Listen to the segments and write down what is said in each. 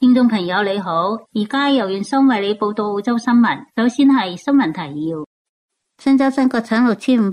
聽眾朋友你好，而家由袁生為你報道澳洲新聞。首先係新聞提要：新州新確診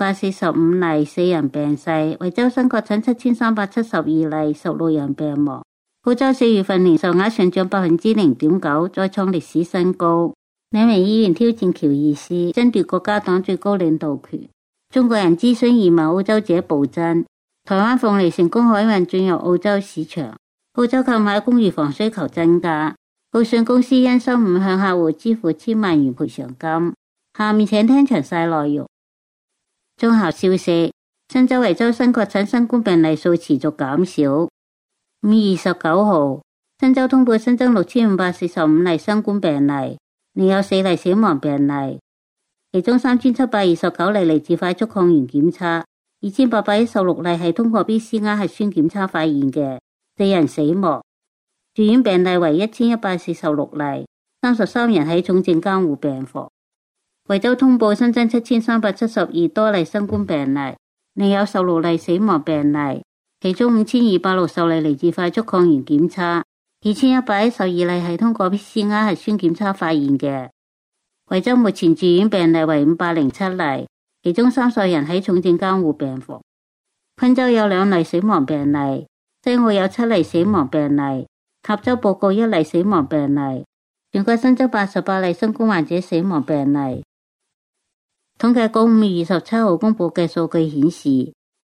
6545例，4人病逝；維州新確診7372例，16人病亡。澳洲4月份零售額上漲0.9%，再創歷史新高。兩名議員挑戰喬爾斯，爭奪國家黨最高領導權。中國人諮詢移民澳洲者暴增。台灣鳳梨成功海運進入澳洲市場。澳洲購買公寓房需求增加，澳信公司因失誤向客戶支付1000萬元賠償金。下面請聽詳細內容。綜合消息，新州維州新確診新冠病例數持續減少。5月29號，新州通報新增6545例新冠病例，另有4例死亡病例，其中3729例嚟自快速抗原檢測，2816例係通過 PCR 核酸檢測發現嘅。4人死亡，住院病例為1146例，33人喺重症監護病房。維州通報新增7372多例新冠病例，另有16例死亡病例，其中5260例嚟自快速抗原檢測，2112例係通過 PCR 核酸檢測發現嘅。維州目前住院病例為507例，其中30人喺重症監護病房。昆州有2例死亡病例。西澳有7例死亡病例，塔州報告1例死亡病例，全國新增88例新冠患者死亡病例。統計局5月27號公布嘅數據顯示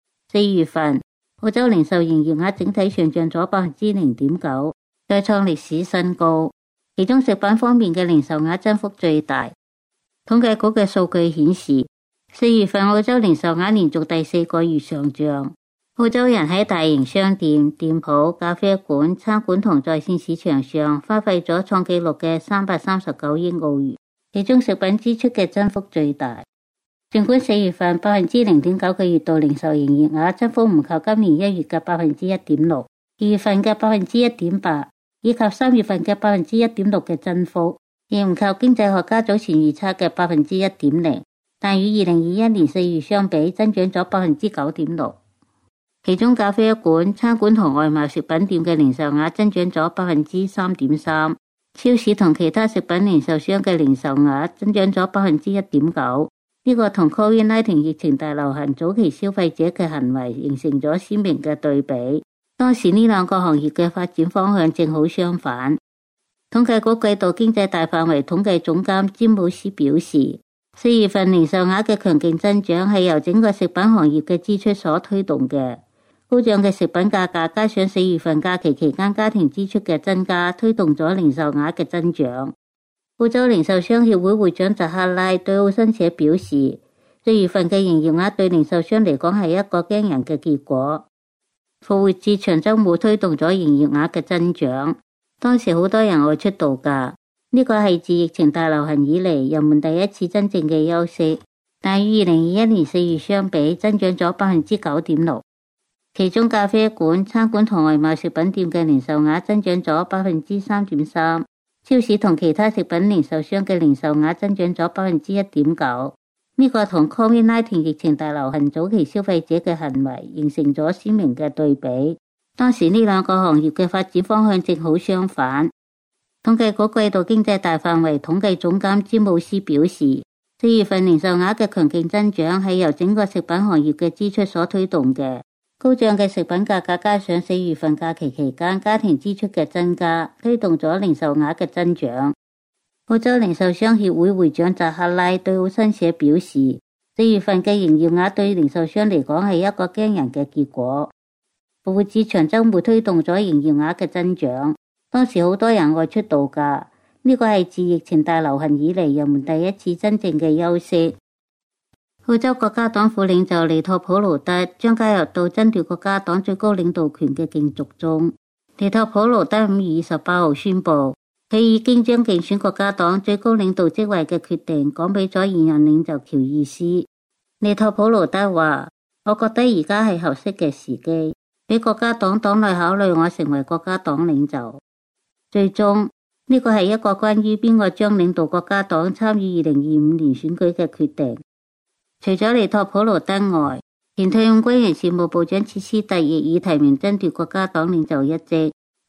，4月份澳洲零售營業額整體上漲咗0.9%，再創歷史新高，其中食品方面嘅零售額增幅最大。統計局嘅數據顯示，4月份澳洲零售額連續第4個月上漲。澳洲人喺大型商店、店鋪、咖啡館、餐館同在線市場上花費咗創紀錄嘅339億澳元，其中食品支出嘅增幅最大。儘管4月份0.9%嘅月度零售營業額增幅唔及今年1月嘅1.6%，2月份嘅1.8%，以及3月份嘅1.6%嘅增幅，亦唔及經濟學家早前預測嘅1.0%，但與2021年4月相比，增長咗9.6%。其中咖啡館、餐館同外賣食品店嘅零售額增長咗3.3%，超市同其他食品零售商嘅零售額增長咗1.9%。呢個同 COVID-19 疫情大流行早期消費者嘅行為形成咗鮮明嘅對比。當時呢兩個行業嘅發展方向正好相反。統計局季度經濟大範圍統計總監詹姆斯表示，4月份零售額嘅強勁增長係由整個食品行業嘅支出所推動嘅。高漲嘅食品價格加上4月份假期期間家庭支出嘅增加，推動咗零售額嘅增長。澳洲零售商協會會長扎克拉對澳新社表示，4月份嘅營業額對零售商嚟講係一個驚人嘅結果。復活節長週末推動咗營業額嘅增長，當時好多人外出度假，呢個係自疫情大流行以嚟人們第一次真正嘅休息，但與2021年4月相比，增長咗9.6%。其中咖啡館、餐館同外賣食品店嘅零售額增長咗3.3%，超市同其他食品零售商嘅零售額增長咗1.9%。呢個同 COVID-19 疫情大流行早期消費者嘅行為形成咗鮮明嘅對比。當時呢兩個行業嘅發展方向正好相反。統計局季度經濟大範圍統計總監詹姆斯表示，4月份零售額嘅強勁增長係由整個食品行業嘅支出所推動嘅。高漲嘅食品價格加上4月份假期期間家庭支出嘅增加，推動咗零售額嘅增長。澳洲零售商協會會長扎克拉對澳新社表示，4月份嘅營業額對零售商嚟講係一個驚人嘅結果。復活節長週末推動咗營業額嘅增長，當時好多人外出度假，呢個係自疫情大流行以嚟人們第一次真正嘅休息。澳洲國家黨副領袖尼托普魯德將加入到爭奪國家黨最高領導權嘅競逐中。尼托普魯德5月28號宣布，佢已經將競選國家黨最高領導職位嘅決定講俾咗現任領袖喬爾斯。尼托普魯德話：我覺得而家係合適嘅時機，俾國家黨黨內考慮我成為國家黨領袖。最終呢個係一個關於邊個將領導國家黨參與2025年選舉嘅決定。除咗尼托普魯德外，前退伍軍人事務部長切斯特亦已提名爭奪國家黨領袖一職。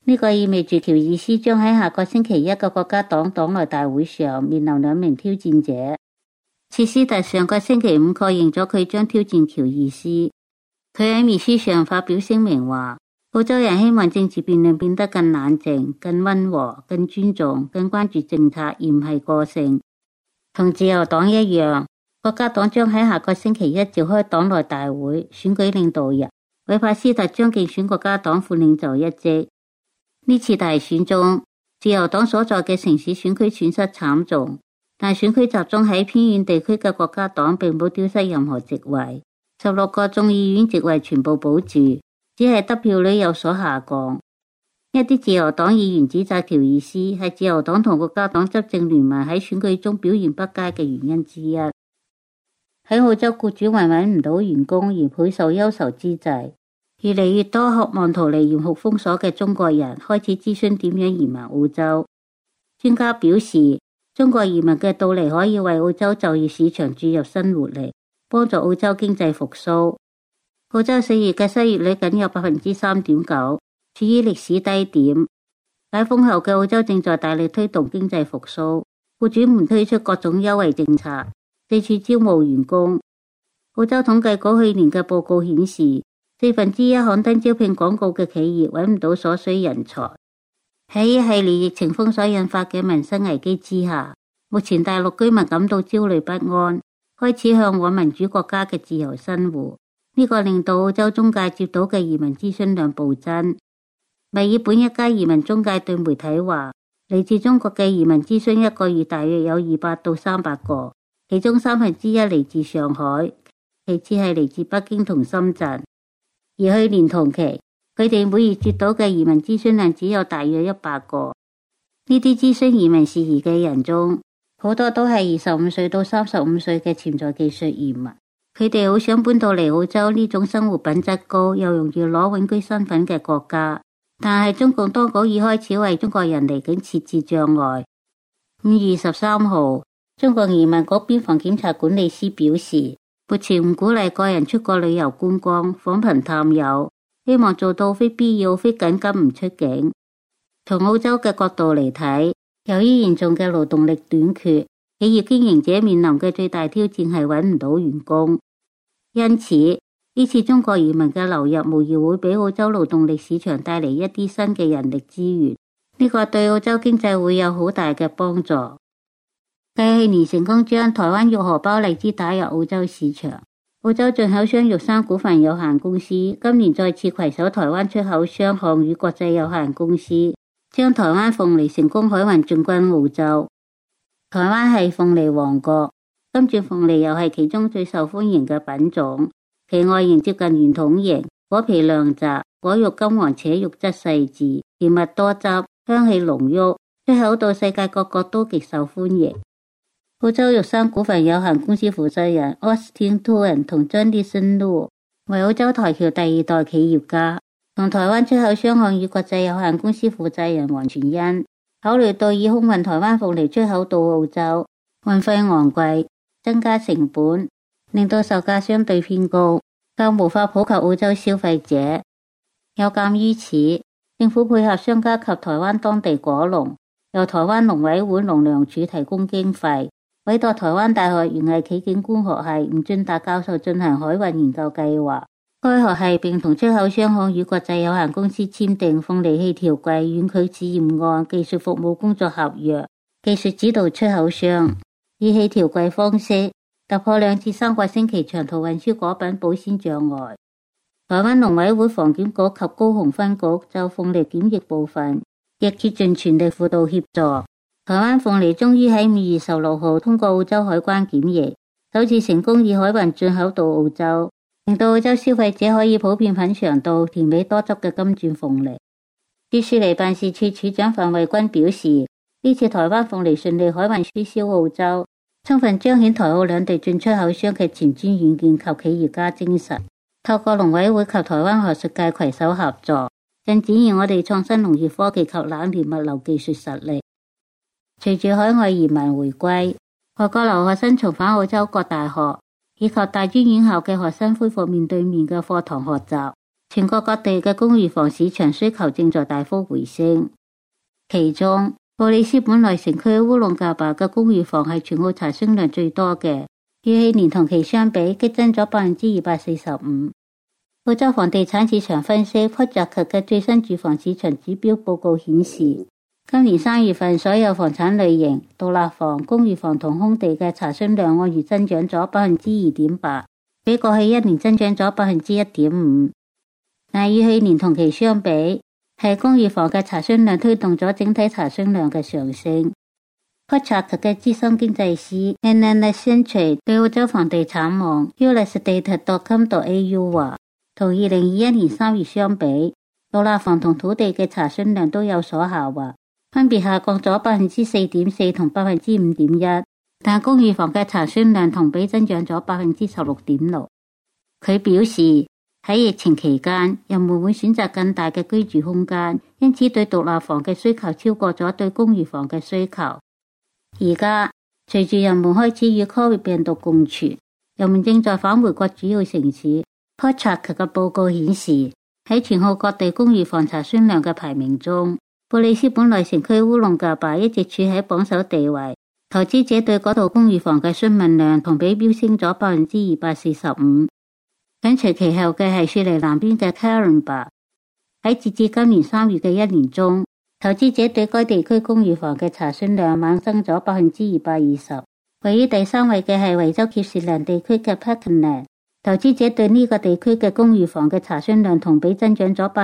呢個意味住喬爾斯將喺下個星期一嘅國家黨黨內大會上面臨兩名挑戰者。切斯特上個星期五確認咗佢將挑戰喬爾斯。佢喺面書上發表聲明話，澳洲人希望政治辯論變得更冷靜、更溫和、更尊重、更關注政策，而唔係個性。同自由黨一樣，國家黨將喺下個星期一召開黨內大會，選舉領導人。韋帕斯特將競選國家黨副領袖一職。呢次大選中，自由黨所在嘅城市選區損失慘重，但選區集中喺偏遠地區嘅國家黨並冇丟失任何席位，16個眾議院席位全部保住，只係得票率有所下降。一啲自由黨議員指責喬爾斯係自由黨同國家黨執政聯盟喺選舉中表現不佳嘅原因之一。喺澳洲僱主還搵唔到員工而倍受憂愁之際，越嚟越多渴望逃離嚴酷封鎖嘅中國人開始諮詢點樣移民澳洲。專家表示，中國移民嘅到嚟可以為澳洲就業市場注入新活力，幫助澳洲經濟復甦。澳洲4月嘅失業率僅有 3.9%， 處於歷史低點。解封後嘅澳洲正在大力推動經濟復甦，僱主們推出各種優惠政策，四處招募員工。澳洲統計局去年嘅報告顯示，1/4刊登招聘廣告嘅企業揾唔到所需人才。喺一系列疫情封鎖引發嘅民生危機之下，目前大陸居民感到焦慮不安，開始向往民主國家嘅自由生活。呢個令到澳洲中介接到嘅移民諮詢量暴增。墨爾本一家移民中介對媒體話，嚟自中國嘅移民諮詢一個月大約有200到300個，其中1/3嚟自上海，其次係嚟自北京同深圳。而去年同期，佢哋每月接到嘅移民諮詢量只有大約100個。呢啲諮詢移民事宜嘅人中，好多都係25歲到35歲嘅潛在技術移民。佢哋好想搬到嚟澳洲呢種生活品質高又容易攞永居身份嘅國家，但係中共當局已開始為中國人離境設置障礙。5月13號，中國移民局邊防檢查管理司表示，目前唔鼓勵個人出國旅遊觀光、訪貧探友，希望做到非必要、非緊急唔出境。從澳洲嘅角度嚟睇，由於嚴重嘅勞動力短缺，企業經營者面臨嘅最大挑戰係揾唔到員工。因此，呢次中國移民嘅流入無疑會俾澳洲勞動力市場帶嚟一啲新嘅人力資源，呢個對澳洲經濟會有好大嘅幫助。繼去年成功將台灣玉荷包荔枝打入澳洲市場，澳洲進口商玉山股份有限公司今年再次攜手台灣出口商漢宇國際有限公司，將台灣鳳梨成功海運進軍澳洲。台灣係鳳梨王國，金鑽鳳梨又係其中最受歡迎嘅品種，其外形接近圓筒形，果皮亮澤，果肉金黃且肉質細緻，甜蜜多汁，香氣濃郁，出口到世界各國都極受歡迎。澳洲玉山股份有限公司負責人 Austin Tuan 同 Jonathan Lu 為澳洲台僑第2代企業家，同台灣出口商漢宇國際有限公司負責人黃全恩考慮到以空運台灣鳳梨出口到澳洲，運費昂貴，增加成本，令到售價相對偏高，更無法普及澳洲消費者。有鑒於此，政府配合商家及台灣當地果農，由台灣農委會農糧署提供經費，委託台灣大學園藝暨景觀學系吳俊達教授進行海運研究計劃。該學系並同出口商漢宇國際有限公司簽訂鳳梨氣調櫃遠距試驗案技術服務工作合約，技術指導出口商以氣調櫃方式突破2至3個星期長途運輸果品保鮮障礙。台灣農委會防檢局及高雄分局就鳳梨檢疫部分亦竭盡全力輔導協助。台灣鳳梨終於喺5月16號通過澳洲海關檢疫，首次成功以海運進口到澳洲，令到澳洲消費者可以普遍品嘗到甜美多汁嘅金鑽鳳梨。駐雪梨辦事處處長范惠君表示，呢次台灣鳳梨順利海運輸銷澳洲，充分彰顯台澳兩地進出口商嘅前瞻遠見及企業家精神。透過農委會及台灣學術界攜手合作，更展現我哋創新農業科技及冷鏈物流技術實力。隨住海外移民回歸，外國留學生重返澳洲各大學以及大專院校嘅學生恢復面對面嘅課堂學習， 全國各地嘅公寓房市場需求正在大幅回升。其中，布里斯本來城區烏龍架壩嘅公寓房係全澳查詢量最多嘅，與去年同期相比激增咗245%。澳洲房地產市場分析 Project 嘅最新住房市場指標報告顯示，今年3月份所有房產類型、獨立房、公寓房同空地嘅查詢量按月增長咗2.8%，比過去一年增長咗1.5%。但與去年同期相比，係公寓房嘅查詢量推動咗整體查詢量嘅上升。Project 嘅資深經濟師 Anna Century 對澳洲房地產網 ulasdata.com.au 話，同2021年3月相比，獨立房同土地嘅查詢量都有所下滑，分別下降咗4.4%同5.1%，但公寓房嘅查詢量同比增長咗16.6%。佢表示，喺疫情期間，人們會選擇更大嘅居住空間，因此對獨立房嘅需求超過咗對公寓房嘅需求。而家，隨住人們開始與 Covid 病毒共存，人們正在返回各主要城市。Project 嘅報告顯示，喺全澳各地公寓房查詢量嘅排名中，布里斯本來城區烏龍架壩一直處喺榜首地位。投資者對嗰度公寓房嘅詢問量同比飆升咗245%。緊隨其後嘅係雪梨南邊嘅 Caringbah。喺截至今年3月嘅一年中，投資者對該地區公寓房嘅查詢量猛增咗220%。位於第3位嘅係維州傑士蘭地區嘅 Pakenham， 投資者對呢個地區嘅公寓房嘅查詢量同比增長咗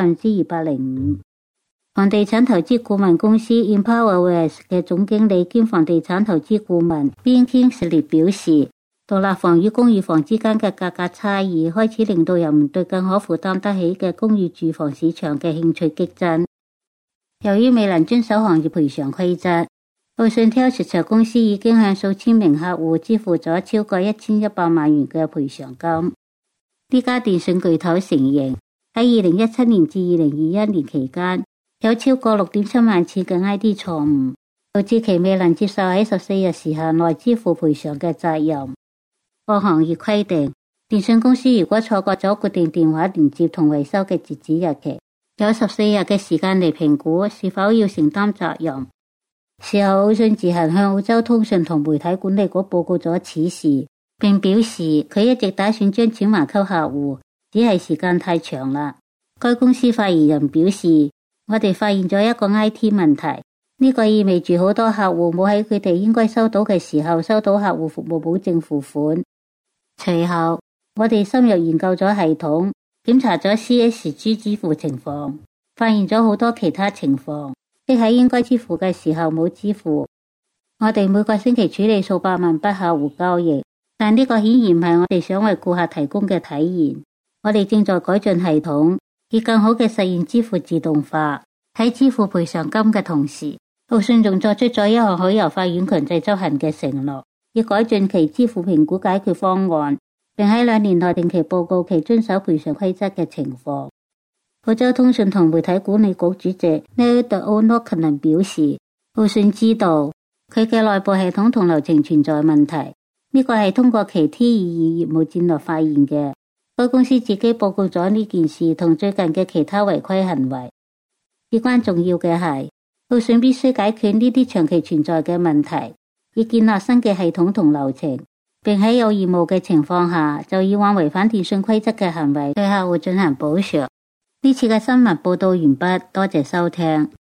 205%。房地產投資顧問公司 EmpowerWest 嘅總經理兼房地產投資顧問 Ben Kingsley 表示，獨立房與公寓房之間嘅價格差異開始令到人們對更可負擔得起嘅公寓住房市場嘅興趣激增。由於未能遵守行業賠償規則，奧信 Telstra 公司已經向數千名客戶支付咗超過1100萬元嘅賠償金。呢家電信巨頭承認，喺2017年至2021年期間，有超過6.7萬次嘅 ID 錯誤，導致其未能接受喺14日時限內支付賠償嘅責任。按行業規定，電信公司如果錯過咗固定電話連接同維修嘅截止日期，有14日嘅時間嚟評估是否要承擔責任。事後，奧信自行向澳洲通訊同媒體管理局報告咗此事，並表示佢一直打算將錢還給客戶，只係時間太長啦。該公司發言人表示，我哋發現咗一個 IT 問題，呢個意味住好多客戶冇喺佢哋應該收到嘅時候收到客戶服務保證付款。隨後，我哋深入研究咗系統，檢查咗 CSG 支付情況，發現咗好多其他情況，即喺應該支付嘅時候冇支付。我哋每個星期處理數百萬筆客戶交易，但呢個顯然唔係我哋想為顧客提供嘅體驗。我哋正在改進系統，以更好嘅實現支付自動化。喺支付賠償金嘅同時，奧信仲作出咗一項可由法院強制執行嘅承諾，以改進其支付評估解決方案，並喺2年內定期報告其遵守賠償規則嘅情況。澳洲通訊同媒體管理局主席 Neil O'Loughlin 表示，奧信知道佢嘅內部系統同流程存在問題，呢個係通過其 T22 業務戰略發現嘅。該公司自己報告咗呢件事同最近嘅其他違規行為。至關重要嘅係，奧信必須解決呢啲長期存在嘅問題，以建立新嘅系統同流程，並喺有義務嘅情況下，就以往違反電信規則嘅行為對客戶進行補償。呢次嘅新聞報道完畢，多謝收聽。